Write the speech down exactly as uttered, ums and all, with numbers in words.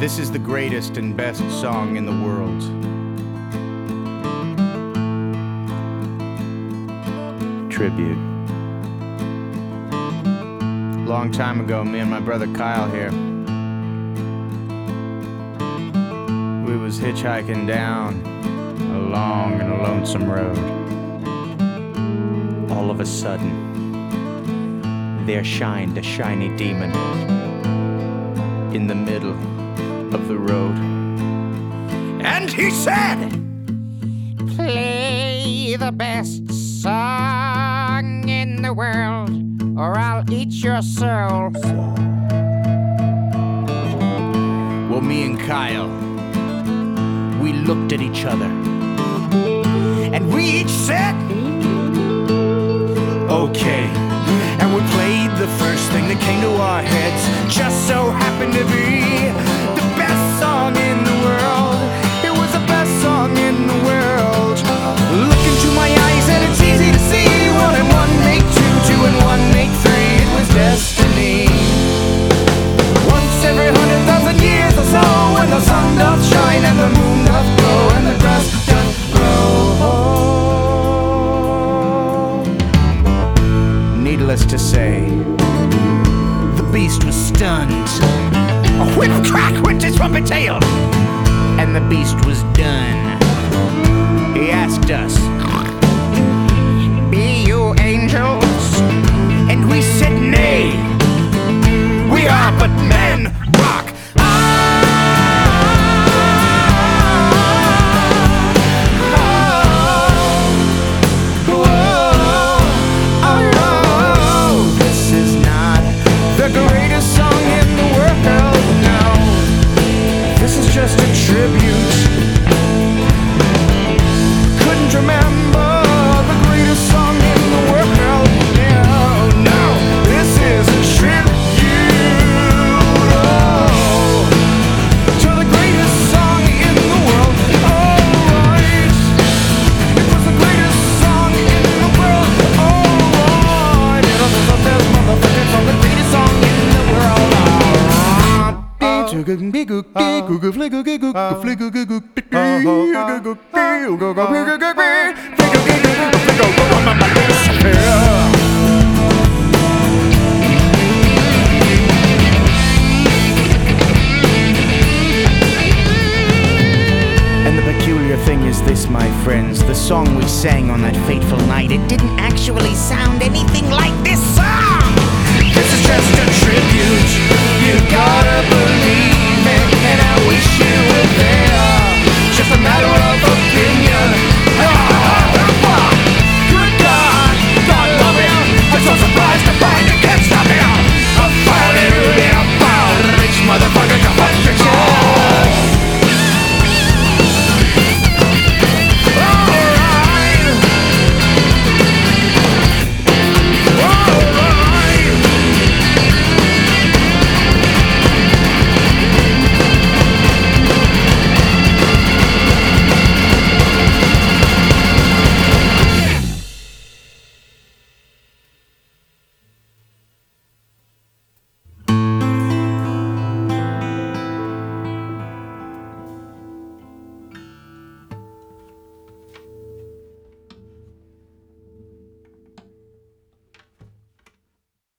This is the greatest and best song in the world. Tribute. Long time ago, me and my brother Kyle here, we was hitchhiking down a long and a lonesome road. All of a sudden, there shined a shiny demon in the middle of the road. And he said, "Play the best song in the world, or I'll eat your soul." Well, me and Kyle, we looked at each other, and we each said, okay. And we played the first thing that came to our heads. Just so happened to be the best song in the world. It was the best song in the world. Look into my eyes and it's easy to see. One and one make two, two and one make three. It was destiny. Once every hundred thousand years or so, when the sun doth shine and the moon doth glow and the grass doth grow. Needless to say, the beast was stunned. A whip crack went his trumpet tail, and the beast was done. He asked us, "Be you angels?" And we said, "Nay, we are but men." Rock. Just a tribute. Couldn't remember the greatest song in the world. No, no, this is a tribute oh, to the greatest song in the world. Alright, it was the greatest song in the world. Alright, and other stuff there's motherfuckers on the greatest song in the world. And the peculiar thing is this, my friends, the song we sang on that fateful night, it didn't actually sound anything like this song. This is just a tribute, you gotta believe.